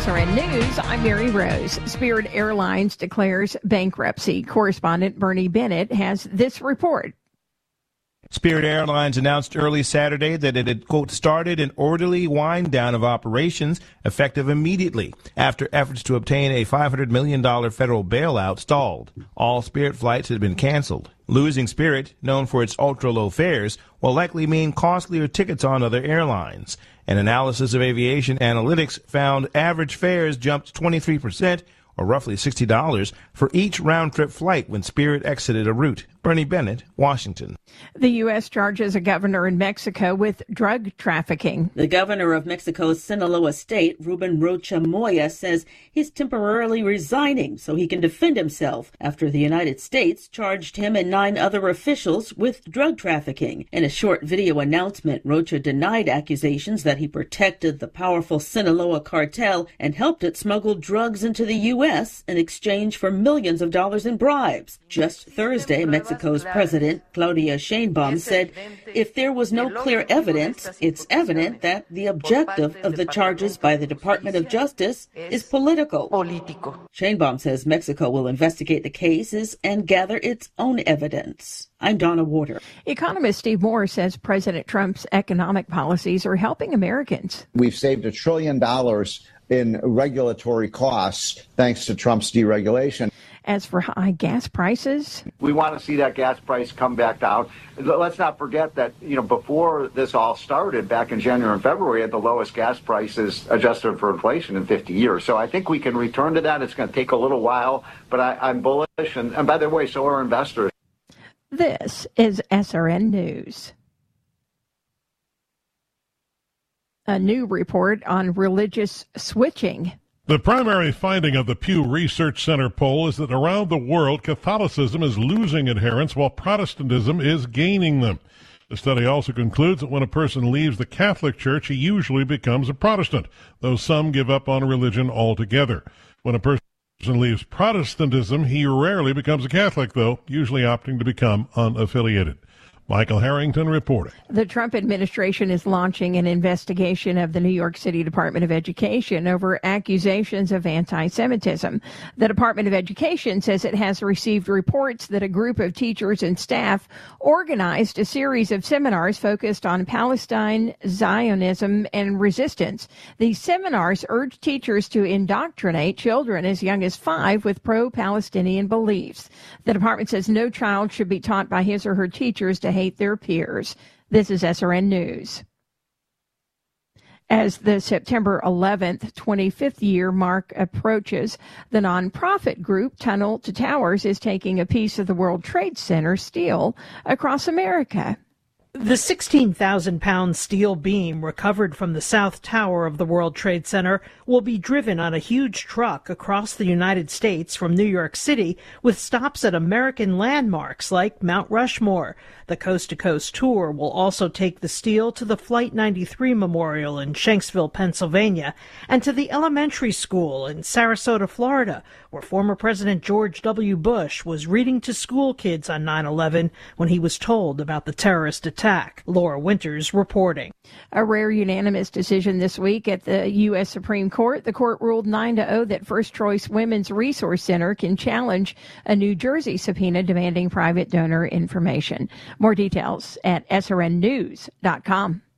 SRN News, I'm Mary Rose. Spirit Airlines declares bankruptcy. Correspondent Bernie Bennett has this report. Spirit Airlines announced early Saturday that it had, quote, started an orderly wind down of operations effective immediately after efforts to obtain a $500 million federal bailout stalled. All Spirit flights had been canceled. Losing Spirit, known for its ultra-low fares, will likely mean costlier tickets on other airlines. An analysis of aviation analytics found average fares jumped 23%, or roughly $60, for each round-trip flight when Spirit exited a route. Bernie Bennett, Washington. The U.S. charges a governor in Mexico with drug trafficking. The governor of Mexico's Sinaloa state, Ruben Rocha Moya, says he's temporarily resigning so he can defend himself after the United States charged him and 9 other officials with drug trafficking. In a short video announcement, Rocha denied accusations that he protected the powerful Sinaloa cartel and helped it smuggle drugs into the U.S. in exchange for millions of dollars in bribes. Just Thursday, Mexico's President, Claudia Sheinbaum, said if there was no clear evidence, it's evident that the objective of the charges by the Department of Justice is political. Sheinbaum says Mexico will investigate the cases and gather its own evidence. I'm Donna Warder. Economist Steve Moore says President Trump's economic policies are helping Americans. We've saved $1 trillion in regulatory costs thanks to Trump's deregulation. As for high gas prices, we want to see that gas price come back down. Let's not forget that, before this all started back in January and February, we had the lowest gas prices adjusted for inflation in 50 years. So I think we can return to that. It's going to take a little while, but I'm bullish. And by the way, so are investors. This is SRN News. A new report on religious switching. The primary finding of the Pew Research Center poll is that around the world, Catholicism is losing adherents while Protestantism is gaining them. The study also concludes that when a person leaves the Catholic Church, he usually becomes a Protestant, though some give up on religion altogether. When a person leaves Protestantism, he rarely becomes a Catholic, though, usually opting to become unaffiliated. Michael Harrington reporting. The Trump administration is launching an investigation of the New York City Department of Education over accusations of anti-Semitism. The Department of Education says it has received reports that a group of teachers and staff organized a series of seminars focused on Palestine, Zionism, and resistance. These seminars urge teachers to indoctrinate children as young as 5 with pro-Palestinian beliefs. The department says no child should be taught by his or her teachers to hate their peers. This is SRN News. As the September 11th, 25th year mark approaches, the nonprofit group Tunnel to Towers is taking a piece of the World Trade Center steel across America. The 16,000-pound steel beam recovered from the South Tower of the World Trade Center will be driven on a huge truck across the United States from New York City, with stops at American landmarks like Mount Rushmore. The coast-to-coast tour will also take the steel to the Flight 93 Memorial in Shanksville, Pennsylvania, and to the elementary school in Sarasota, Florida, where former President George W. Bush was reading to school kids on 9/11 when he was told about the terrorist attack. Laura Winters reporting. A rare unanimous decision this week at the U.S. Supreme Court. The court ruled 9-0 that First Choice Women's Resource Center can challenge a New Jersey subpoena demanding private donor information. More details at srnnews.com.